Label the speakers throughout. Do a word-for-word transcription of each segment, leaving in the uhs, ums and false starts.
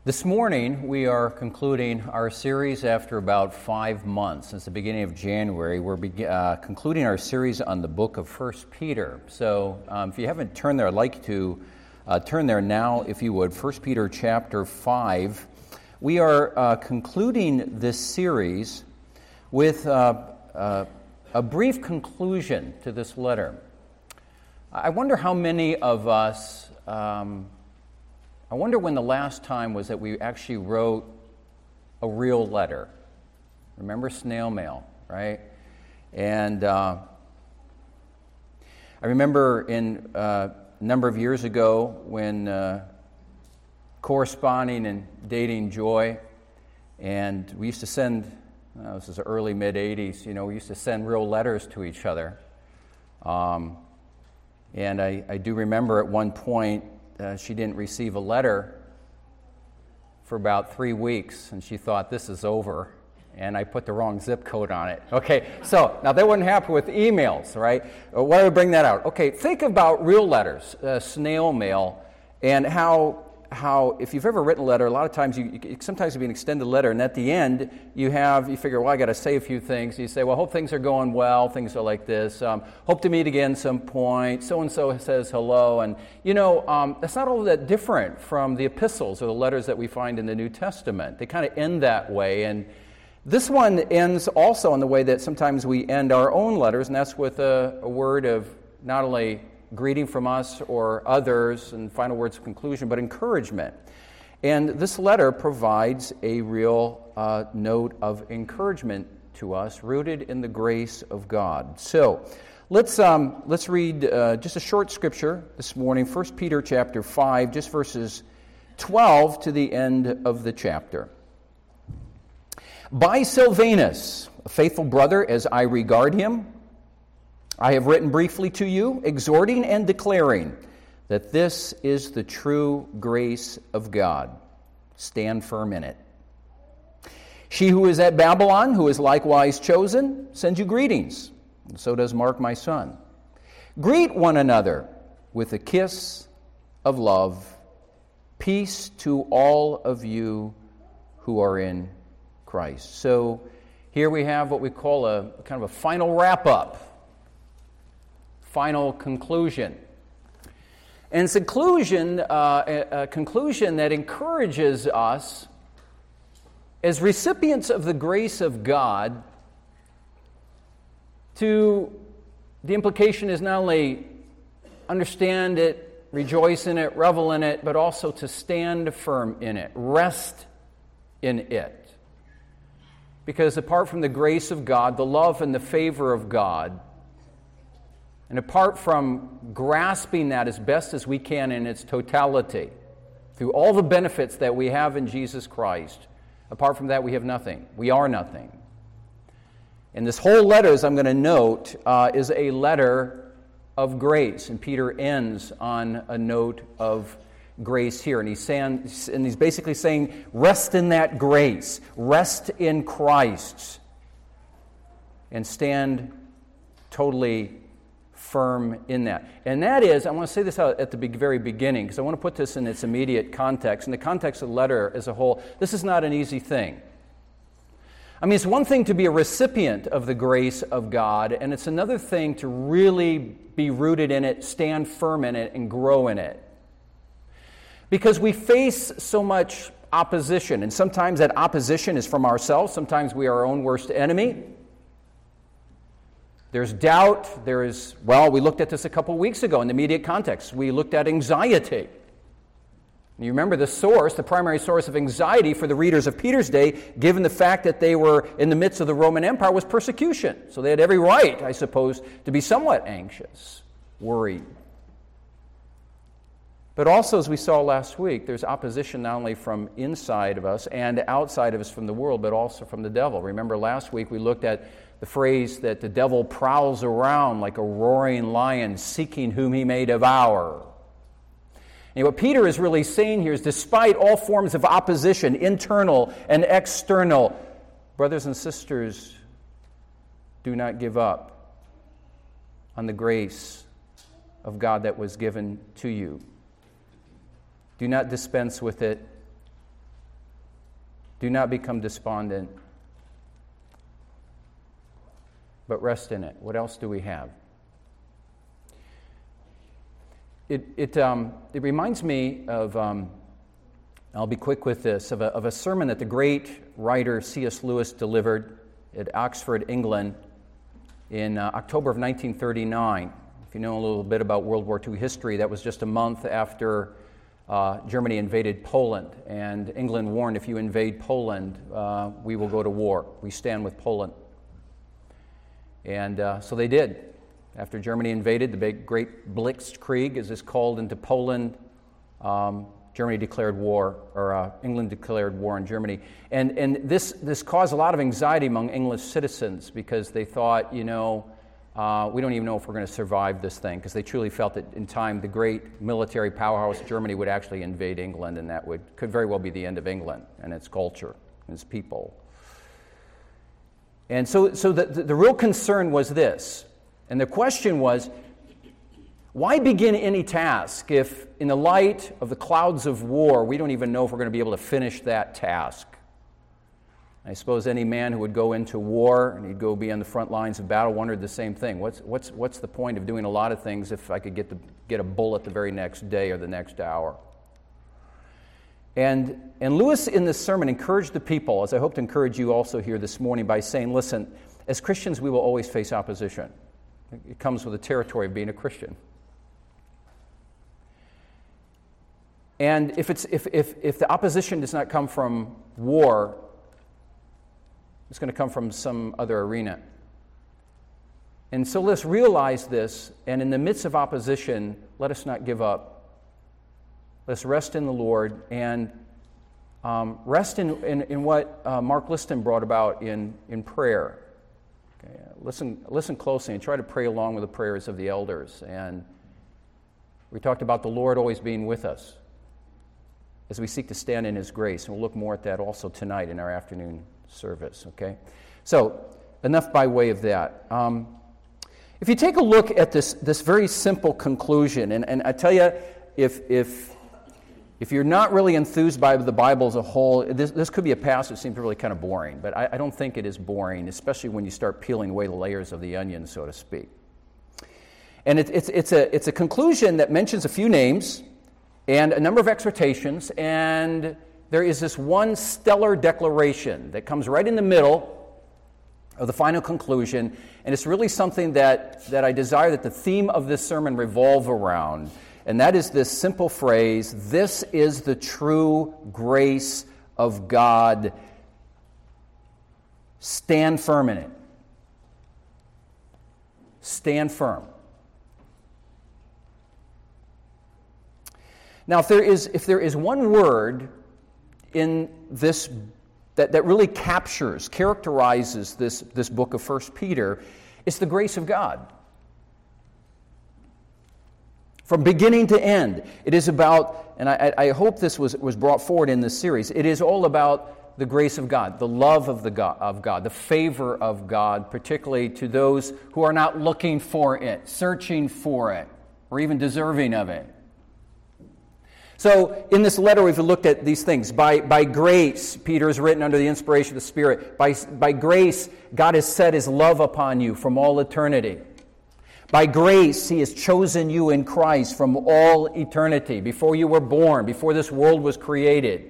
Speaker 1: This morning, we are concluding our series after about five months. Since the beginning of January, we're be- uh, concluding our series on the book of First Peter. So um, if you haven't turned there, I'd like to uh, turn there now, if you would. First Peter chapter five. We are uh, concluding this series with uh, uh, a brief conclusion to this letter. I wonder how many of us... Um, I wonder when the last time was that we actually wrote a real letter. Remember snail mail, right? And uh, I remember in uh, a number of years ago when uh, corresponding and dating Joy, and we used to send, uh, this is the early mid-eighties, you know, we used to send real letters to each other. Um, and I, I do remember at one point, Uh, she didn't receive a letter for about three weeks, and she thought, this is over, and I put the wrong zip code on it. Okay, so now that wouldn't happen with emails, right? Uh, why do I bring that out? Okay, think about real letters, uh, snail mail, and how, how if you've ever written a letter, a lot of times, you, you sometimes it'll be an extended letter, and at the end, you have, you figure, well, I got to say a few things. You say, well, hope things are going well, things are like this. Um, hope to meet again some point. So-and-so says hello, and, you know, um, that's not all that different from the epistles or the letters that we find in the New Testament. They kind of end that way, and this one ends also in the way that sometimes we end our own letters, and that's with a, a word of not only greeting from us or others and final words of conclusion, but encouragement. And this letter provides a real uh, note of encouragement to us, rooted in the grace of God. So let's um, let's read uh, just a short scripture this morning, First Peter chapter five, just verses twelve to the end of the chapter. By Silvanus, a faithful brother as I regard him, I have written briefly to you, exhorting and declaring that this is the true grace of God. Stand firm in it. She who is at Babylon, who is likewise chosen, sends you greetings, and so does Mark, my son. Greet one another with a kiss of love. Peace to all of you who are in Christ. So here we have what we call a kind of a final wrap-up. Final conclusion. And it's a conclusion, uh, a, a conclusion that encourages us as recipients of the grace of God to, the implication is not only understand it, rejoice in it, revel in it, but also to stand firm in it, rest in it. Because apart from the grace of God, the love and the favor of God, and apart from grasping that as best as we can in its totality, through all the benefits that we have in Jesus Christ, apart from that we have nothing. We are nothing. And this whole letter, as I'm going to note, uh, is a letter of grace. And Peter ends on a note of grace here. And he's saying, and he's basically saying, rest in that grace. Rest in Christ. And stand totally firm in that. And that is, I want to say this out at the very beginning, because I want to put this in its immediate context. In the context of the letter as a whole, this is not an easy thing. I mean, it's one thing to be a recipient of the grace of God, and it's another thing to really be rooted in it, stand firm in it, and grow in it. Because we face so much opposition, and sometimes that opposition is from ourselves. Sometimes we are our own worst enemy. There's doubt, there is, well, we looked at this a couple weeks ago in the immediate context. We looked at anxiety. You remember the source, the primary source of anxiety for the readers of Peter's day, given the fact that they were in the midst of the Roman Empire, was persecution. So they had every right, I suppose, to be somewhat anxious, worried. But also, as we saw last week, there's opposition not only from inside of us and outside of us from the world, but also from the devil. Remember last week we looked at the phrase that the devil prowls around like a roaring lion, seeking whom he may devour. And what Peter is really saying here is, despite all forms of opposition, internal and external, brothers and sisters, do not give up on the grace of God that was given to you. Do not dispense with it. Do not become despondent, but rest in it. What else do we have? It it um, it reminds me of, um, I'll be quick with this, of a, of a sermon that the great writer C S Lewis delivered at Oxford, England, in uh, October of nineteen thirty-nine. If you know a little bit about World War Two history, that was just a month after uh, Germany invaded Poland, and England warned, if you invade Poland, uh, we will go to war. We stand with Poland. And uh, so they did. After Germany invaded, the big, great Blitzkrieg, as it's called, into Poland, um, Germany declared war, or uh, England declared war on Germany. And and this this caused a lot of anxiety among English citizens, because they thought, you know, uh, we don't even know if we're going to survive this thing, because they truly felt that in time the great military powerhouse Germany would actually invade England, and that would could very well be the end of England and its culture and its people. And so, so the, the, the real concern was this, and the question was, why begin any task if, in the light of the clouds of war, we don't even know if we're going to be able to finish that task? I suppose any man who would go into war and he'd go be on the front lines of battle wondered the same thing. What's what's what's the point of doing a lot of things if I could get the, get a bullet the very next day or the next hour? And and Lewis in this sermon encouraged the people, as I hope to encourage you also here this morning, by saying, listen, as Christians we will always face opposition. It comes with the territory of being a Christian. And if it's if if if the opposition does not come from war, it's going to come from some other arena. And so let's realize this, and in the midst of opposition, let us not give up. Let's rest in the Lord, and um, rest in, in, in what uh, Mark Liston brought about in, in prayer. Okay, listen, listen closely and try to pray along with the prayers of the elders. And we talked about the Lord always being with us as we seek to stand in His grace. And we'll look more at that also tonight in our afternoon service, okay? So, enough by way of that. Um, if you take a look at this this very simple conclusion, and, and I tell you, if if if you're not really enthused by the Bible as a whole, this, this could be a passage that seems really kind of boring, but I, I don't think it is boring, especially when you start peeling away the layers of the onion, so to speak. And it, it's it's a it's a conclusion that mentions a few names and a number of exhortations, and there is this one stellar declaration that comes right in the middle of the final conclusion, and it's really something that, that I desire that the theme of this sermon revolve around, and that is this simple phrase, "This is the true grace of God. Stand firm in it." Stand firm. Now, if there is if there is one word in this that, that really captures, characterizes this, this book of First Peter, it's the grace of God. From beginning to end, it is about, and I, I hope this was, was brought forward in this series, it is all about the grace of God, the love of, the God, of God, the favor of God, particularly to those who are not looking for it, searching for it, or even deserving of it. So, in this letter, we've looked at these things. By, by grace, Peter has written under the inspiration of the Spirit. By, by grace, God has set His love upon you from all eternity. By grace, He has chosen you in Christ from all eternity, before you were born, before this world was created.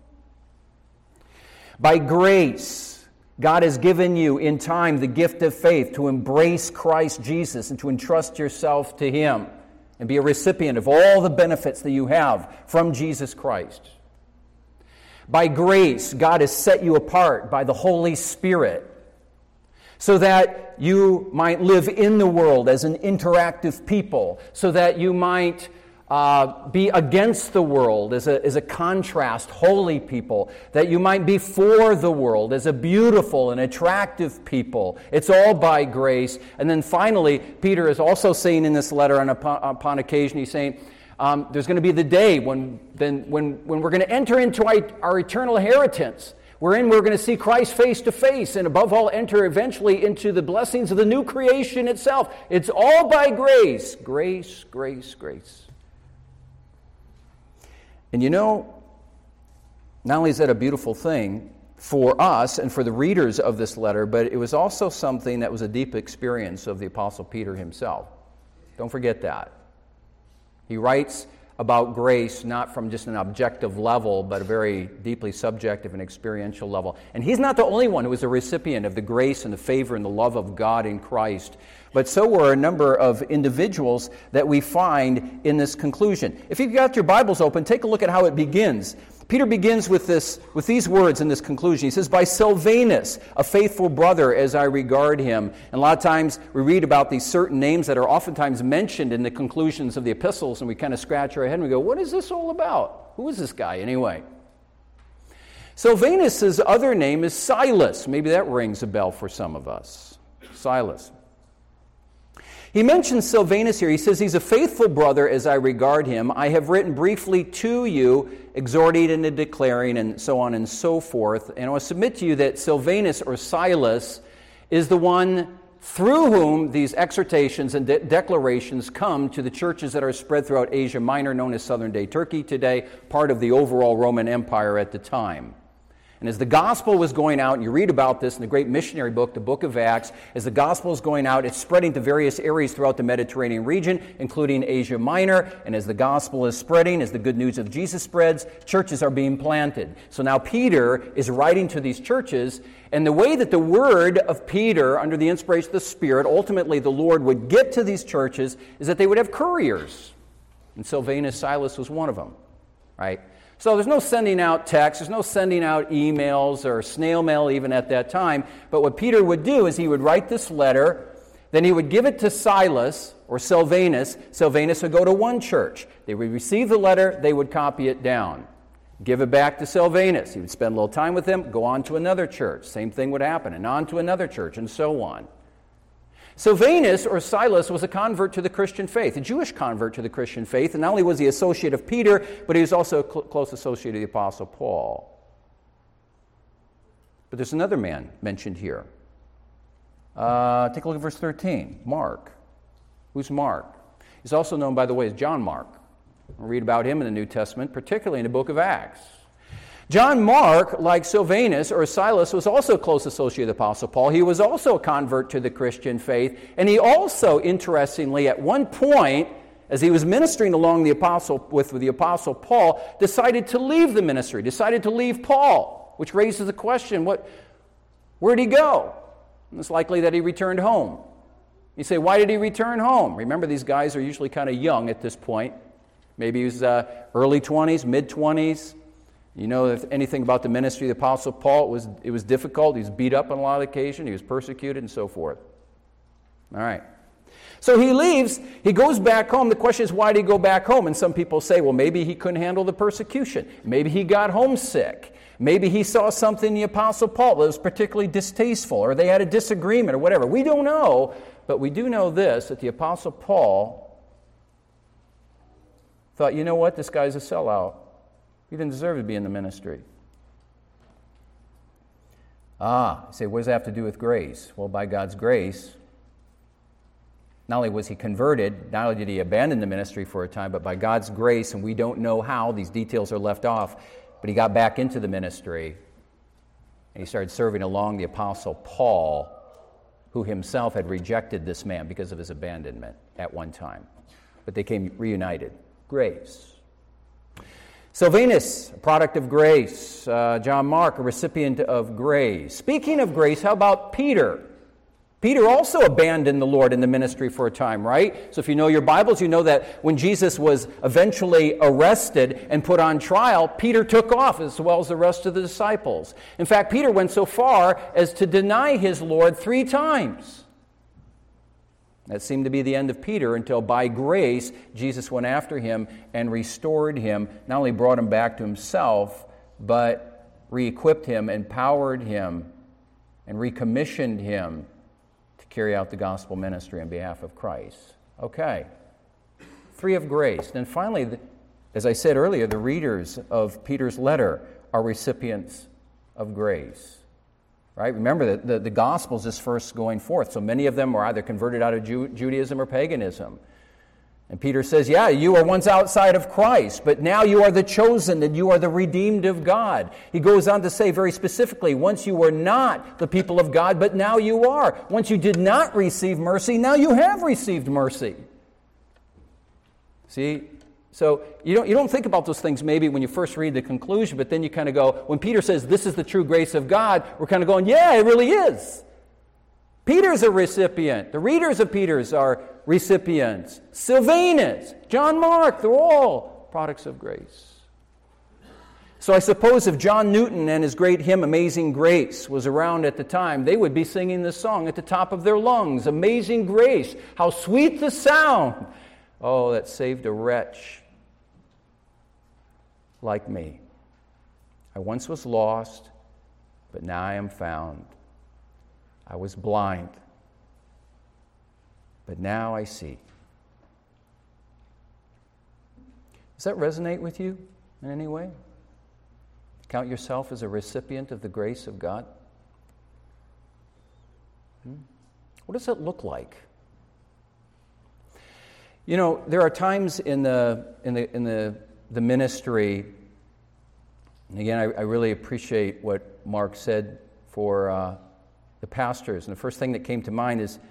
Speaker 1: By grace, God has given you in time the gift of faith to embrace Christ Jesus and to entrust yourself to Him, and be a recipient of all the benefits that you have from Jesus Christ. By grace, God has set you apart by the Holy Spirit so that you might live in the world as an interactive people, so that you might uh, be against the world as a, as a contrast, holy people, that you might be for the world as a beautiful and attractive people. It's all by grace. And then finally, Peter is also saying in this letter, and upon, upon occasion, he's saying, um, there's going to be the day when, then, when, when we're going to enter into our, our eternal inheritance, wherein we're going to see Christ face to face, and above all, enter eventually into the blessings of the new creation itself. It's all by grace. Grace, grace, grace. And you know, Not only is that a beautiful thing for us and for the readers of this letter, but it was also something that was a deep experience of the Apostle Peter himself. Don't forget that. He writes about grace not from just an objective level, but a very deeply subjective and experiential level. And he's not the only one who was a recipient of the grace and the favor and the love of God in Christ, but so were a number of individuals that we find in this conclusion. If you've got your Bibles open, take a look at how it begins. Peter begins with this, with these words in this conclusion. He says, "By Silvanus, a faithful brother as I regard him." And a lot of times we read about these certain names that are oftentimes mentioned in the conclusions of the epistles, and we kind of scratch our head and we go, what is this all about? Who is this guy anyway? Silvanus' other name is Silas. Maybe that rings a bell for some of us. Silas. He mentions Silvanus here. He says, "He's a faithful brother as I regard him. I have written briefly to you, exhorting and declaring," and so on and so forth. And I want to submit to you that Silvanus or Silas is the one through whom these exhortations and de- declarations come to the churches that are spread throughout Asia Minor, known as southern-day Turkey today, part of the overall Roman Empire at the time. And as the gospel was going out, and you read about this in the great missionary book, the book of Acts, as the gospel is going out, it's spreading to various areas throughout the Mediterranean region, including Asia Minor. And as the gospel is spreading, as the good news of Jesus spreads, churches are being planted. So now Peter is writing to these churches, and the way that the word of Peter, under the inspiration of the Spirit, ultimately the Lord would get to these churches, is that they would have couriers. And Silvanus, Silas was one of them, right? So there's no sending out texts, there's no sending out emails or snail mail even at that time. But what Peter would do is he would write this letter, then he would give it to Silas or Silvanus. Silvanus would go to one church. They would receive the letter, they would copy it down. Give it back to Silvanus. He would spend a little time with him, go on to another church. Same thing would happen, and on to another church, and so on. Silvanus, or Silas, was a convert to the Christian faith, a Jewish convert to the Christian faith, and not only was he associate of Peter, but he was also a cl- close associate of the Apostle Paul. But there's another man mentioned here. Uh, take a look at verse thirteen, Mark. Who's Mark? He's also known, by the way, as John Mark. We'll read about him in the New Testament, particularly in the book of Acts. John Mark, like Silvanus or Silas, was also a close associate of the Apostle Paul. He was also a convert to the Christian faith. And he also, interestingly, at one point, as he was ministering along the apostle with the Apostle Paul, decided to leave the ministry, decided to leave Paul, which raises the question, what, where'd he go? And it's likely that he returned home. You say, why did he return home? Remember, these guys are usually kind of young at this point. Maybe he was uh, early twenties, mid-twenties. You know, if anything about the ministry of the Apostle Paul, it was, it was difficult. He was beat up on a lot of occasions. He was persecuted and so forth. All right. So he leaves. He goes back home. The question is, why did he go back home? And some people say, well, maybe he couldn't handle the persecution. Maybe he got homesick. Maybe he saw something in the Apostle Paul that was particularly distasteful, or they had a disagreement or whatever. We don't know, but we do know this, that the Apostle Paul thought, you know what, this guy's a sellout. He didn't deserve to be in the ministry. Ah, you say, what does that have to do with grace? Well, by God's grace, not only was he converted, not only did he abandon the ministry for a time, but by God's grace, and we don't know how, these details are left off, but he got back into the ministry, and he started serving along the Apostle Paul, who himself had rejected this man because of his abandonment at one time. But they came reunited. Grace. Silvanus, a product of grace. Uh, John Mark, a recipient of grace. Speaking of grace, how about Peter? Peter also abandoned the Lord in the ministry for a time, right? So if you know your Bibles, you know that when Jesus was eventually arrested and put on trial, Peter took off as well as the rest of the disciples. In fact, Peter went so far as to deny his Lord three times. That seemed to be the end of Peter until by grace, Jesus went after him and restored him, not only brought him back to himself, but re-equipped him, empowered him, and recommissioned him to carry out the gospel ministry on behalf of Christ. Okay. Three of grace. Then finally, as I said earlier, the readers of Peter's letter are recipients of grace. Right? Remember that the, the Gospels is first going forth. So many of them were either converted out of Ju- Judaism or paganism. And Peter says, yeah, you were once outside of Christ, but now you are the chosen and you are the redeemed of God. He goes on to say very specifically, once you were not the people of God, but now you are. Once you did not receive mercy, now you have received mercy. See? So you don't, you don't think about those things maybe when you first read the conclusion, but then you kind of go, when Peter says this is the true grace of God, we're kind of going, yeah, it really is. Peter's a recipient. The readers of Peter's are recipients. Silvanus, John Mark, they're all products of grace. So I suppose if John Newton and his great hymn, Amazing Grace, was around at the time, they would be singing this song at the top of their lungs. Amazing grace, how sweet the sound. Oh, that saved a wretch like me. I once was lost, but now I am found. I was blind, but now I see. Does that resonate with you in any way? Count yourself as a recipient of the grace of God? Hmm? What does that look like? You know, there are times in the in the in the, the ministry, and again, I, I really appreciate what Mark said for uh, the pastors. And the first thing that came to mind is,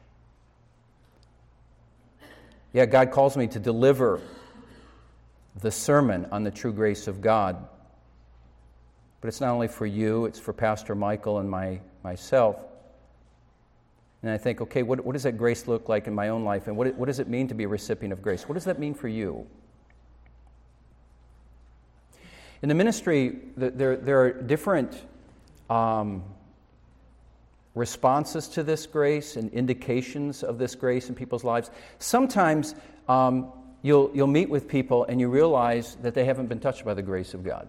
Speaker 1: yeah, God calls me to deliver the sermon on the true grace of God. But it's not only for you, it's for Pastor Michael and my myself. And I think, okay, what, what does that grace look like in my own life? And what, what does it mean to be a recipient of grace? What does that mean for you? In the ministry, there, there are different um, responses to this grace and indications of this grace in people's lives. Sometimes um, you'll, you'll meet with people and you realize that they haven't been touched by the grace of God.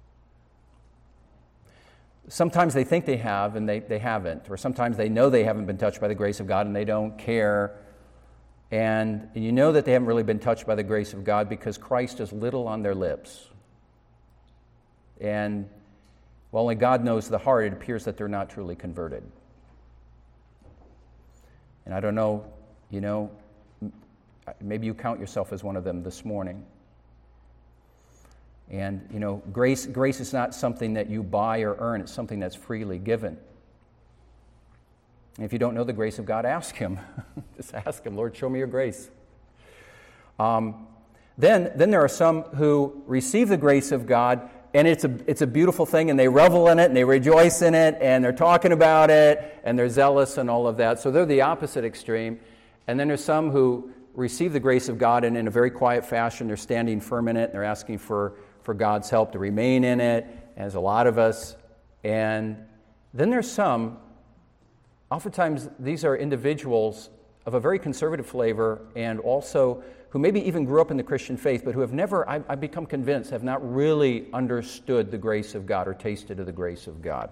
Speaker 1: Sometimes they think they have and they, they haven't, or sometimes they know they haven't been touched by the grace of God and they don't care. And you know that they haven't really been touched by the grace of God because Christ is little on their lips. And while only God knows the heart, it appears that they're not truly converted. And I don't know, you know, maybe you count yourself as one of them this morning. And, you know, grace grace is not something that you buy or earn. It's something that's freely given. And if you don't know the grace of God, ask Him. Just ask Him, Lord, show me your grace. Um, then, then there are some who receive the grace of God, and it's a, it's a beautiful thing, and they revel in it, and they rejoice in it, and they're talking about it, and they're zealous and all of that. So they're the opposite extreme. And then there's some who receive the grace of God, and in a very quiet fashion, they're standing firm in it, and they're asking for for God's help to remain in it, as a lot of us. And then there's some, oftentimes these are individuals of a very conservative flavor and also who maybe even grew up in the Christian faith, but who have never, I've, I've become convinced, have not really understood the grace of God or tasted of the grace of God.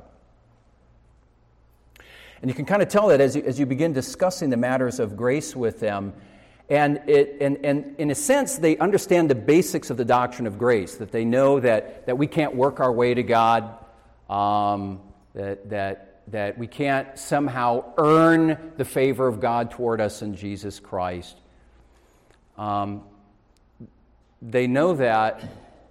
Speaker 1: And you can kind of tell that as you, as you begin discussing the matters of grace with them. And, it, and, and in a sense, they understand the basics of the doctrine of grace, that they know that, that we can't work our way to God, um, that, that, that we can't somehow earn the favor of God toward us in Jesus Christ. Um, they know that,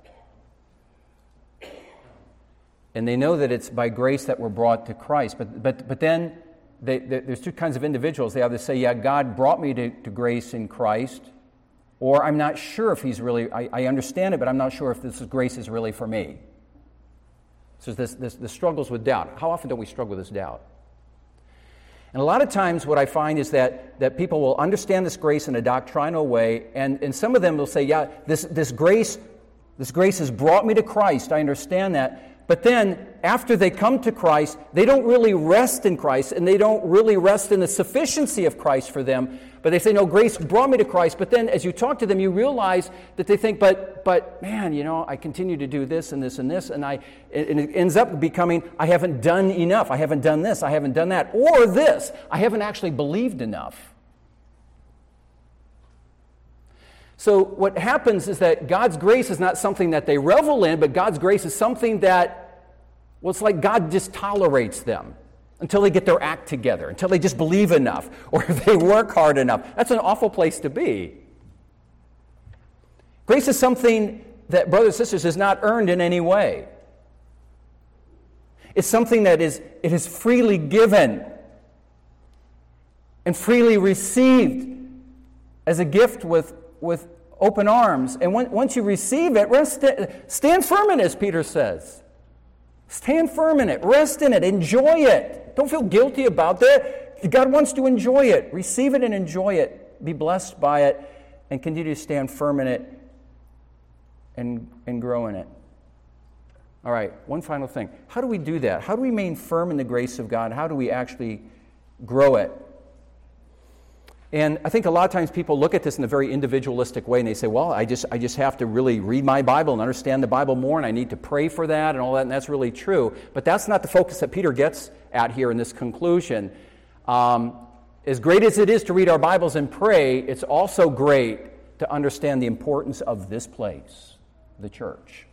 Speaker 1: and they know that it's by grace that we're brought to Christ. But, but, but then They, they, there's two kinds of individuals. They either say, yeah, God brought me to, to grace in Christ, or I'm not sure if he's really, I, I understand it, but I'm not sure if this grace is really for me. So this, this, this struggles with doubt. How often do we struggle with this doubt? And a lot of times what I find is that, that people will understand this grace in a doctrinal way, and, and some of them will say, yeah, this, this grace, this grace has brought me to Christ. I understand that. But then, after they come to Christ, they don't really rest in Christ, and they don't really rest in the sufficiency of Christ for them. But they say, no, grace brought me to Christ. But then, as you talk to them, you realize that they think, but, but man, you know, I continue to do this and this and this, and I, and it ends up becoming, I haven't done enough. I haven't done this. I haven't done that. Or this, I haven't actually believed enough. So what happens is that God's grace is not something that they revel in, but God's grace is something that, well, it's like God just tolerates them until they get their act together, until they just believe enough, or if they work hard enough. That's an awful place to be. Grace is something that, brothers and sisters, is not earned in any way. It's something that is it is freely given and freely received as a gift with, with open arms. And when, once you receive it, rest, stand firm in it, as Peter says. Stand firm in it. Rest in it. Enjoy it. Don't feel guilty about that. God wants to enjoy it. Receive it and enjoy it. Be blessed by it and continue to stand firm in it and, and grow in it. All right, one final thing. How do we do that? How do we remain firm in the grace of God? How do we actually grow it? And I think a lot of times people look at this in a very individualistic way, and they say, well, I just I just have to really read my Bible and understand the Bible more, and I need to pray for that and all that, and that's really true. But that's not the focus that Peter gets at here in this conclusion. Um, as great as it is to read our Bibles and pray, it's also great to understand the importance of this place, the church.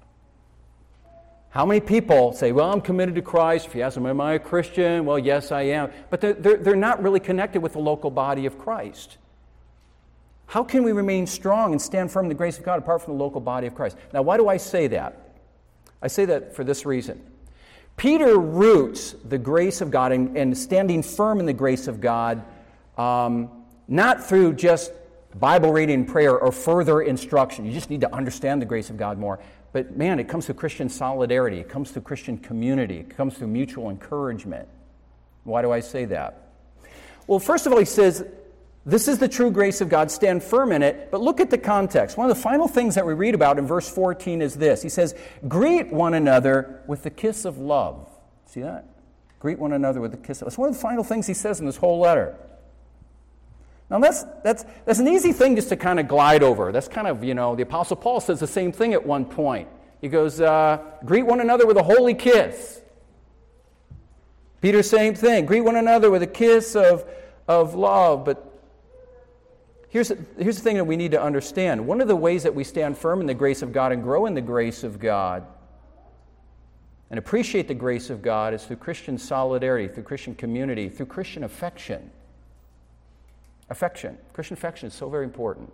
Speaker 1: How many people say, well, I'm committed to Christ. If you ask them, am I a Christian? Well, yes, I am. But they're, they're, they're not really connected with the local body of Christ. How can we remain strong and stand firm in the grace of God apart from the local body of Christ? Now, why do I say that? I say that for this reason. Peter roots the grace of God and, and standing firm in the grace of God, um, not through just Bible reading and prayer or further instruction. You just need to understand the grace of God more. But man, it comes through Christian solidarity. It comes through Christian community. It comes through mutual encouragement. Why do I say that? Well, first of all, he says, this is the true grace of God. Stand firm in it. But look at the context. One of the final things that we read about in verse fourteen is this. He says, greet one another with the kiss of love. See that? Greet one another with the kiss of love. It's one of the final things he says in this whole letter. Now, that's, that's, that's an easy thing just to kind of glide over. That's kind of, you know, the Apostle Paul says the same thing at one point. He goes, uh, greet one another with a holy kiss. Peter, same thing. Greet one another with a kiss of, of love. But here's, here's the thing that we need to understand. One of the ways that we stand firm in the grace of God and grow in the grace of God and appreciate the grace of God is through Christian solidarity, through Christian community, through Christian affection. Affection. Christian affection is so very important.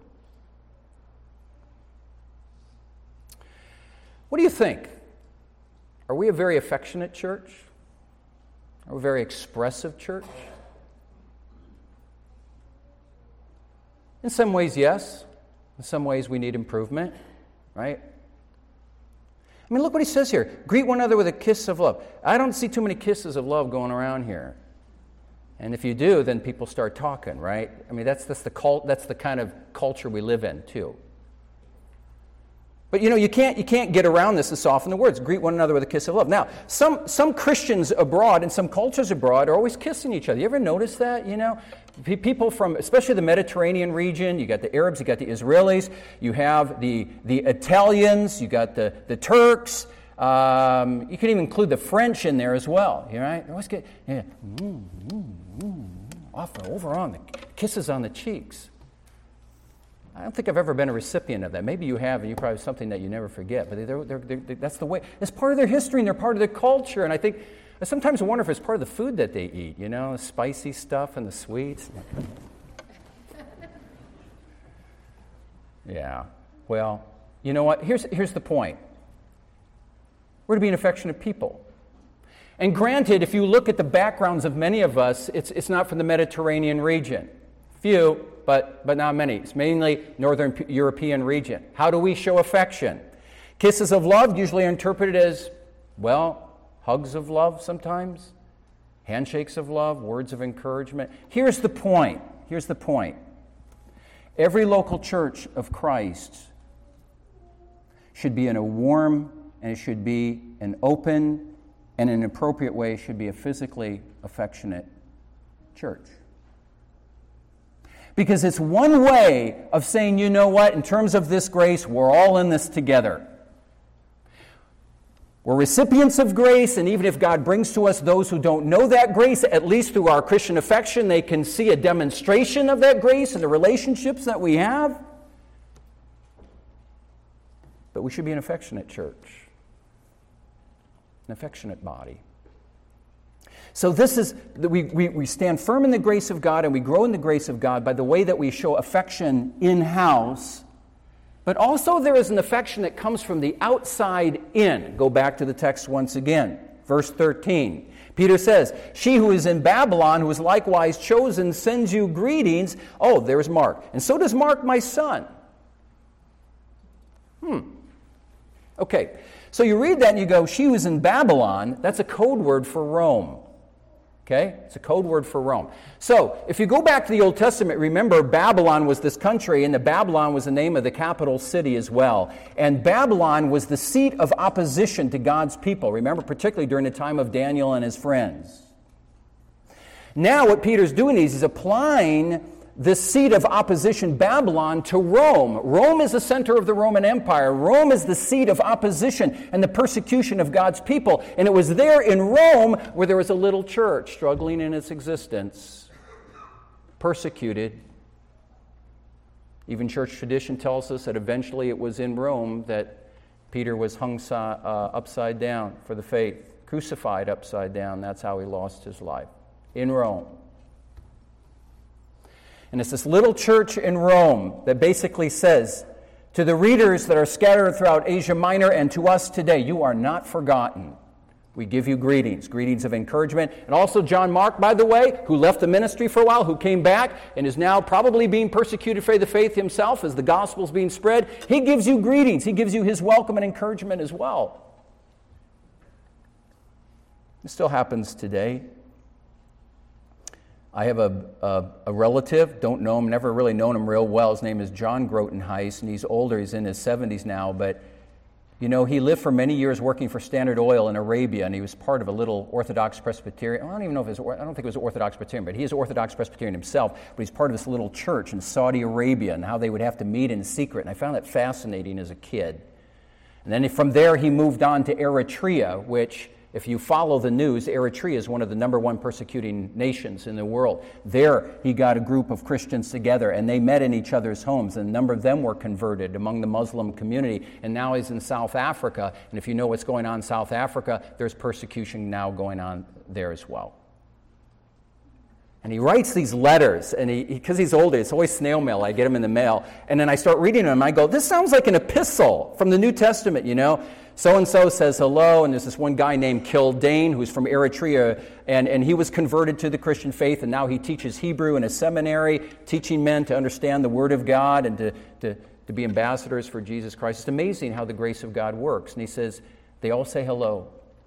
Speaker 1: What do you think? Are we a very affectionate church? Are we a very expressive church? In some ways, yes. In some ways, we need improvement, right? I mean, look what he says here. Greet one another with a kiss of love. I don't see too many kisses of love going around here. And if you do, then people start talking, right? I mean, that's, that's, the cult, that's the kind of culture we live in, too. But, you know, you can't, you can't get around this and soften the words. Greet one another with a kiss of love. Now, some, some Christians abroad and some cultures abroad are always kissing each other. You ever notice that, you know? People from, especially the Mediterranean region, you got the Arabs, you got the Israelis, you have the, the Italians, you got the, the Turks. Um, you can even include the French in there as well, you right? They always get, yeah, mm, mm, mm, off over on the kisses on the cheeks. I don't think I've ever been a recipient of that. Maybe you have, and you probably have something that you never forget. But they're, they're, they're, they're, that's the way. It's part of their history, and they're part of their culture. And I think I sometimes wonder if it's part of the food that they eat. You know, the spicy stuff and the sweets. Yeah. Well, you know what? Here's here's the point. We're to be an affectionate people. And granted, if you look at the backgrounds of many of us, it's it's not from the Mediterranean region. Few, but but not many. It's mainly Northern European region. How do we show affection? Kisses of love usually are interpreted as, well, hugs of love sometimes, handshakes of love, words of encouragement. Here's the point. Here's the point. Every local church of Christ should be in a warm, and it should be an open and in an appropriate way, should be a physically affectionate church. Because it's one way of saying, you know what, in terms of this grace, we're all in this together. We're recipients of grace, and even if God brings to us those who don't know that grace, at least through our Christian affection, they can see a demonstration of that grace in the relationships that we have. But we should be an affectionate church, an affectionate body. So this is, we, we, we stand firm in the grace of God and we grow in the grace of God by the way that we show affection in-house But also there is an affection that comes from the outside in. Go back to the text once again. Verse thirteen. Peter says, she who is in Babylon, who is likewise chosen, sends you greetings. Oh, there's Mark. And so does Mark, my son. Hmm. Okay. So you read that and you go, she who is in Babylon, that's a code word for Rome. Okay? It's a code word for Rome. So, if you go back to the Old Testament, remember Babylon was this country, and the Babylon was the name of the capital city as well. And Babylon was the seat of opposition to God's people. Remember, particularly during the time of Daniel and his friends. Now, what Peter's doing is he's applying this seat of opposition, Babylon, to Rome. Rome is the center of the Roman Empire. Rome is the seat of opposition and the persecution of God's people. And it was there in Rome where there was a little church struggling in its existence, persecuted. Even church tradition tells us that eventually it was in Rome that Peter was hung uh, upside down for the faith, crucified upside down. That's how he lost his life, in Rome. And it's this little church in Rome that basically says to the readers that are scattered throughout Asia Minor and to us today, you are not forgotten. We give you greetings, greetings of encouragement. And also John Mark, by the way, who left the ministry for a while, who came back and is now probably being persecuted for the faith himself as the gospel's being spread. He gives you greetings. He gives you his welcome and encouragement as well. It still happens today. I have a, a, a relative, don't know him, never really known him real well. His name is John Grotenheis, and he's older. He's in his seventies now, but, you know, he lived for many years working for Standard Oil in Arabia, and he was part of a little Orthodox Presbyterian. I don't even know if it was, I don't think it was Orthodox Presbyterian, but he is Orthodox Presbyterian himself, but he's part of this little church in Saudi Arabia and how they would have to meet in secret, and I found that fascinating as a kid. And then from there, he moved on to Eritrea, which, if you follow the news, Eritrea is one of the number one persecuting nations in the world. There, he got a group of Christians together, and they met in each other's homes, and a number of them were converted among the Muslim community. And now he's in South Africa, and if you know what's going on in South Africa, there's persecution now going on there as well. And he writes these letters, and he because he, he's older, it's always snail mail. I get them in the mail, and then I start reading them, and I go, this sounds like an epistle from the New Testament, you know? So-and-so says hello, and there's this one guy named Kildane who's from Eritrea, and, and he was converted to the Christian faith, and now he teaches Hebrew in a seminary, teaching men to understand the Word of God and to, to, to be ambassadors for Jesus Christ. It's amazing how the grace of God works. And he says, they all say hello.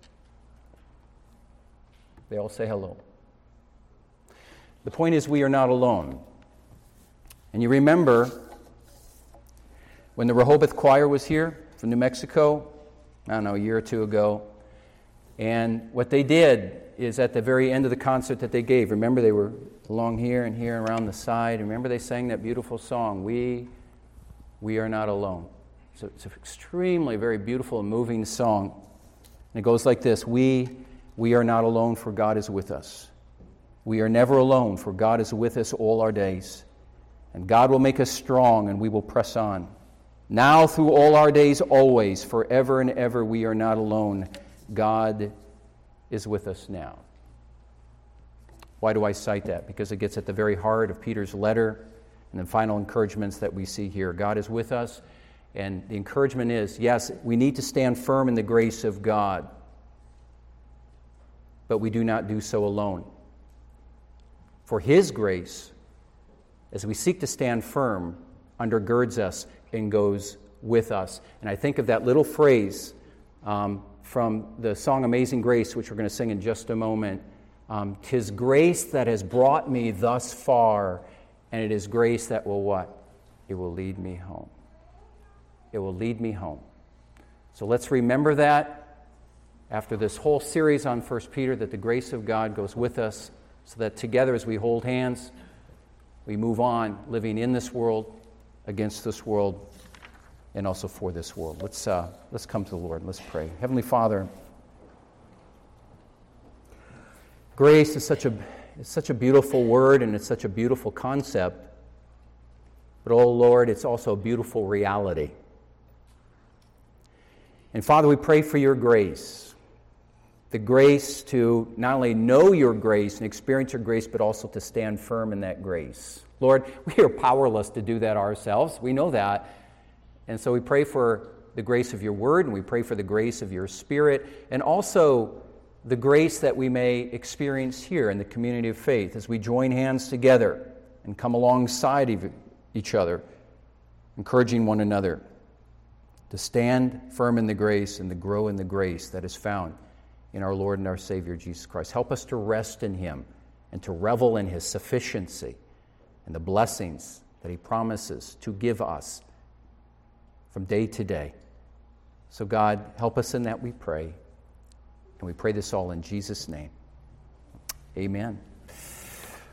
Speaker 1: They all say hello. The point is, we are not alone. And you remember when the Rehoboth Choir was here from New Mexico, I don't know, a year or two ago, and what they did is at the very end of the concert that they gave, remember they were along here and here and around the side, remember they sang that beautiful song, We, We Are Not Alone. So it's an extremely, very beautiful and moving song. And it goes like this, We, we are not alone, for God is with us. We are never alone, for God is with us all our days. And God will make us strong, and we will press on. Now through all our days, always, forever and ever, we are not alone. God is with us now. Why do I cite that? Because it gets at the very heart of Peter's letter and the final encouragements that we see here. God is with us, and the encouragement is, yes, we need to stand firm in the grace of God, but we do not do so alone. For His grace, as we seek to stand firm, undergirds us and goes with us. And I think of that little phrase um, from the song Amazing Grace, which we're going to sing in just a moment. Um, "'Tis grace that has brought me thus far, and it is grace that will what? It will lead me home." It will lead me home. So let's remember that after this whole series on First Peter, that the grace of God goes with us, so that together as we hold hands, we move on living in this world, against this world, and also for this world. Let's uh, let's come to the Lord. Let's pray. Heavenly Father, grace is such a it's such a beautiful word, and it's such a beautiful concept. But oh Lord, it's also a beautiful reality. And Father, we pray for your grace. The grace to not only know your grace and experience your grace, but also to stand firm in that grace. Lord, we are powerless to do that ourselves. We know that. And so we pray for the grace of your word, and we pray for the grace of your Spirit, and also the grace that we may experience here in the community of faith as we join hands together and come alongside of each other, encouraging one another to stand firm in the grace and to grow in the grace that is found in our Lord and our Savior, Jesus Christ. Help us to rest in Him and to revel in His sufficiency and the blessings that He promises to give us from day to day. So God, help us in that, we pray. And we pray this all in Jesus' name. Amen.